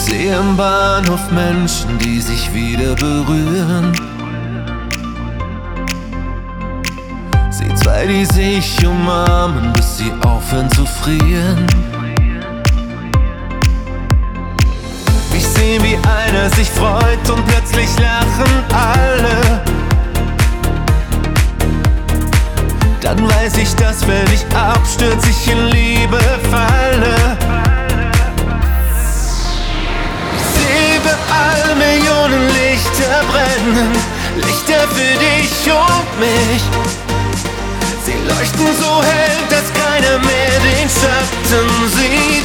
sehe im Bahnhof Menschen, die sich wieder berühren. Seh zwei, die sich umarmen, bis sie aufhören zu frieren. Ich seh, wie einer sich freut und plötzlich lachen alle. Dann weiß ich, dass wenn ich abstürze, ich in Liebe falle. Ich seh überall Millionen Lichter brennen, Lichter für dich und mich. Sie leuchten so hell, dass keiner mehr den Schatten sieht.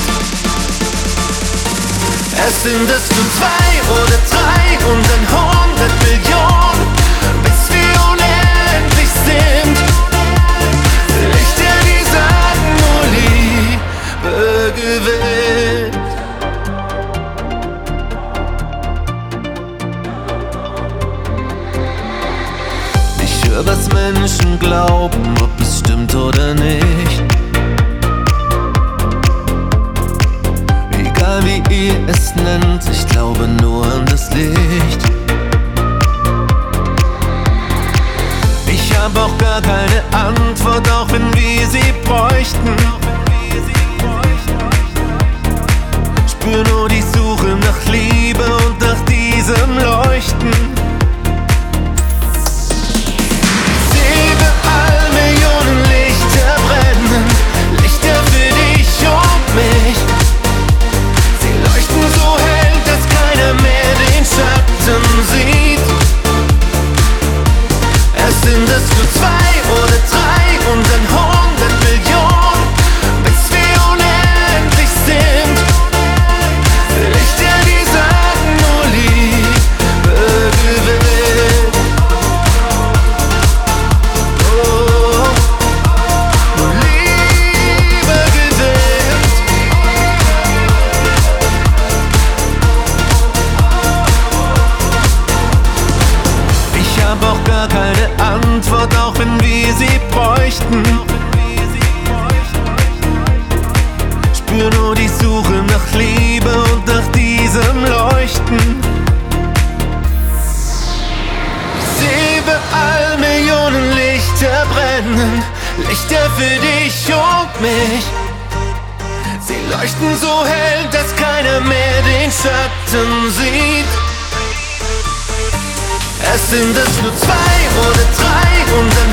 Es sind es nur 2 oder 3 und dann 100 Millionen, bis wir unendlich sind. Lichter, die sagen, nur Liebe gewinnt. Ich höre, was Menschen glauben, ob es stimmt oder nicht. Egal wie ihr es nennt, ich glaube nur an das Licht. Ich hab auch gar keine Antwort, auch wenn wir sie bräuchten. Spür nur die Suche nach Liebe und nach diesem Leuchten. Seh überall Millionen Lichter brennen, Lichter für dich und mich. Sie leuchten so hell, dass keiner mehr den Schatten sieht. Es sind es nur 2 oder 3 und dann 100 Millionen, bis wir unendlich sind. Lichter, die sagen, nur Liebe gewinnt. Oh, nur Liebe gewinnt. Ich hab auch gar keine Antwort, auch wenn wir sie bräuchten. Spür nur die Suche nach Liebe und nach diesem Leuchten. Ich seh überall Millionen Lichter brennen, Lichter für dich und mich. Sie leuchten so hell, dass keiner mehr den Schatten sieht. Es sind es nur 2 oder 3 und